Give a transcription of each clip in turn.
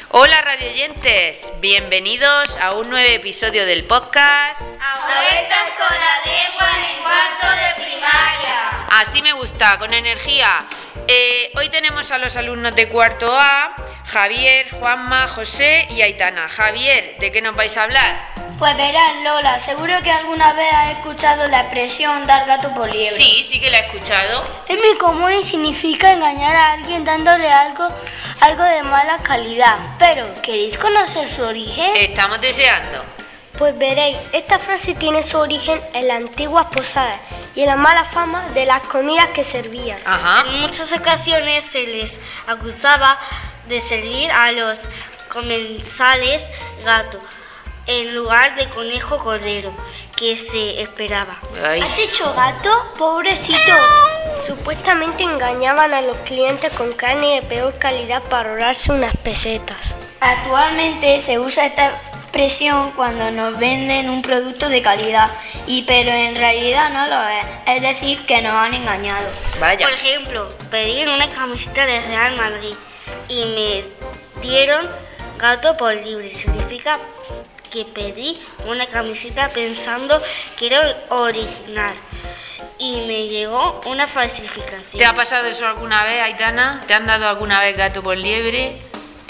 Hola radioyentes, bienvenidos a un nuevo episodio del podcast A vueltas con la lengua en cuarto de primaria. Así me gusta, con energía. Hoy tenemos a los alumnos de cuarto A, Javier, Juanma, José y Aitana. Javier, ¿de qué nos vais a hablar? Pues verás, Lola, seguro que alguna vez has escuchado la expresión dar gato por liebre. Sí que la he escuchado. Es muy común y significa engañar a alguien dándole algo de mala calidad. Pero, ¿queréis conocer su origen? Estamos deseando. Pues veréis, esta frase tiene su origen en las antiguas posadas y en la mala fama de las comidas que servían. Ajá. En muchas ocasiones se les acusaba de servir a los comensales gato en lugar de conejo cordero, que se esperaba. Ay. ¿Has dicho gato? Pobrecito. Supuestamente engañaban a los clientes con carne de peor calidad para ahorrarse unas pesetas. Actualmente se usa esta expresión cuando nos venden un producto de calidad, pero en realidad no lo es decir, que nos han engañado. Vaya. Por ejemplo, pedí una camiseta de Real Madrid y me dieron gato por libre. Significa que pedí una camiseta pensando que era original y me llegó una falsificación. ¿Te ha pasado eso alguna vez, Aitana? ¿Te han dado alguna vez gato por liebre?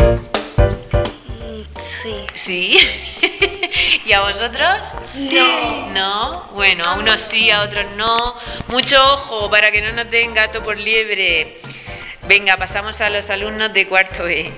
Sí. Sí. ¿Y a vosotros? Sí. ¿No? Bueno, a unos sí, a otros no. Mucho ojo para que no nos den gato por liebre. Venga, pasamos a los alumnos de cuarto B.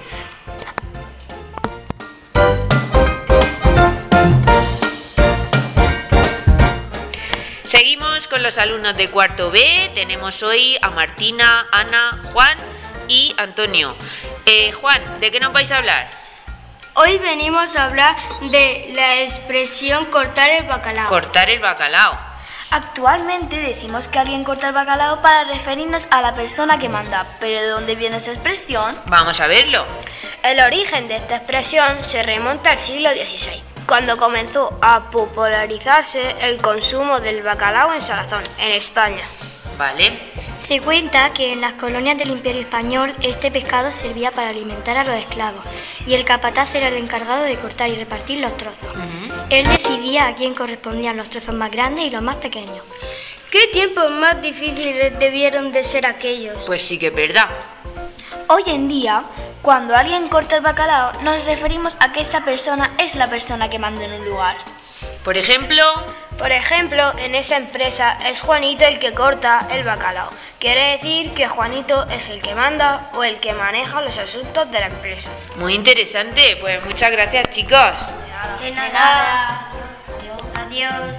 Seguimos con los alumnos de cuarto B. Tenemos hoy a Martina, Ana, Juan y Antonio. Juan, ¿de qué nos vais a hablar? Hoy venimos a hablar de la expresión cortar el bacalao. Cortar el bacalao. Actualmente decimos que alguien corta el bacalao para referirnos a la persona que manda. ¿Pero de dónde viene esa expresión? Vamos a verlo. El origen de esta expresión se remonta al siglo XVI, cuando comenzó a popularizarse el consumo del bacalao en salazón en España. Vale. Se cuenta que en las colonias del Imperio Español este pescado servía para alimentar a los esclavos y el capataz era el encargado de cortar y repartir los trozos. Él decidía a quién correspondían los trozos más grandes y los más pequeños. ¿Qué tiempos más difíciles debieron de ser aquellos? Pues sí que es verdad. Hoy en día, cuando alguien corta el bacalao, nos referimos a que esa persona es la persona que manda en un lugar. Por ejemplo, en esa empresa es Juanito el que corta el bacalao. Quiere decir que Juanito es el que manda o el que maneja los asuntos de la empresa. muy interesante. Pues muchas gracias, chicos. De nada. Adiós.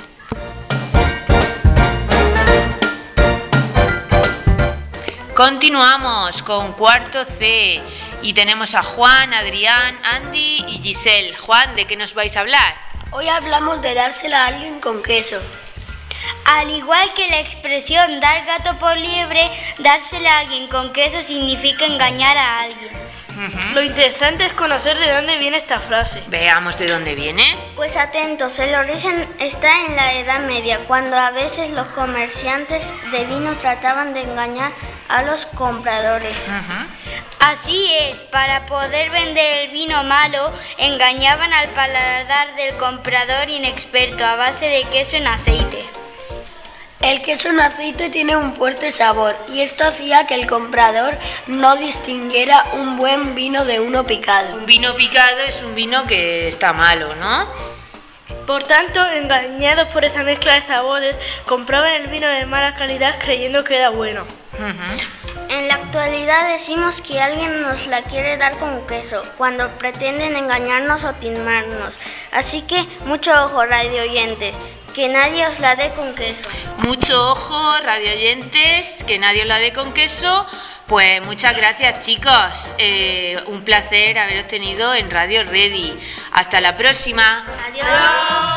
Continuamos con cuarto C y tenemos a Juan, Adrián, Andy y Giselle. Juan, ¿de qué nos vais a hablar? Hoy hablamos de dársela a alguien con queso. Al igual que la expresión dar gato por liebre, dársela a alguien con queso significa engañar a alguien. Lo interesante es conocer de dónde viene esta frase. Veamos de dónde viene. Pues atentos, el origen está en la Edad Media, cuando a veces los comerciantes de vino trataban de engañar a los compradores. Así es, para poder vender el vino malo, engañaban al paladar del comprador inexperto a base de queso en aceite. El queso en aceite tiene un fuerte sabor y esto hacía que el comprador no distinguiera un buen vino de uno picado. Un vino picado es un vino que está malo, ¿no? Por tanto, engañados por esa mezcla de sabores, compraban el vino de mala calidad creyendo que era bueno. En la actualidad decimos que alguien nos la quiere dar con queso, cuando pretenden engañarnos o timarnos. Así que mucho ojo, radio oyentes, que nadie os la dé con queso. Mucho ojo, radioyentes, que nadie os la dé con queso. Pues muchas gracias, chicos. Un placer haberos tenido en Radio Ready. Hasta la próxima. Adiós.